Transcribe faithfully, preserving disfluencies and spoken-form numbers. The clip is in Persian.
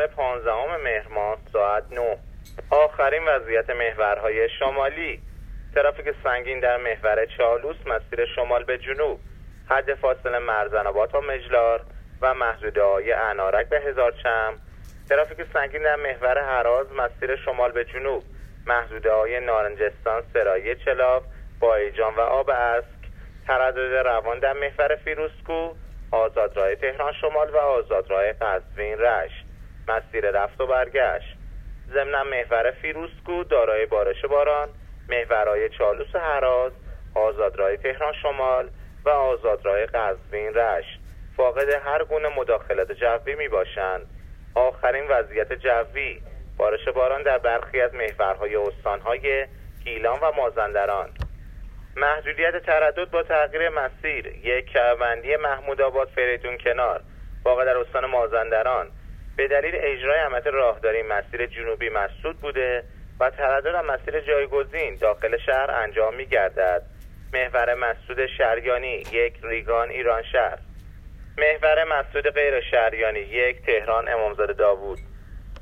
جمعه پانزدهم مهر ماه ساعت نه. آخرین وضعیت محورهای شمالی: ترافیک سنگین در محور چالوس مسیر شمال به جنوب، حد فاصله مرزن‌آباد تا مجلار و محدوده‌های انارک به هزارچم. ترافیک سنگین در محور هراز مسیر شمال به جنوب، محدوده‌های نارنجستان، سرایی چلاف، بایجان و آب اسک. تردد روان در محور فیروزکوه، آزادراه تهران شمال و آزادراه قزوین رشت، مسیر رفت و برگشت. ضمن محور فیروزکوه دارای بارش باران، محورهای چالوس هراز، آزادراه تهران شمال و آزادراه قزوین رشت فاقد هر گونه مداخلت جوی می باشند. آخرین وضعیت جوی: بارش باران در برخی از محورهای استانهای گیلان و مازندران. محدودیت تردد با تغییر مسیر: یک کوهبندی محمود آباد فریدون کنار واقع در استان مازندران به دلیل اجرای عملیات راهداری مسیر جنوبی مسدود بوده و تردد از مسیر جایگزین داخل شهر انجام می گردد. محور مسدود شریانی: یک ریگان ایران شهر. محور مسدود غیر شریانی: یک تهران امامزاده داوود.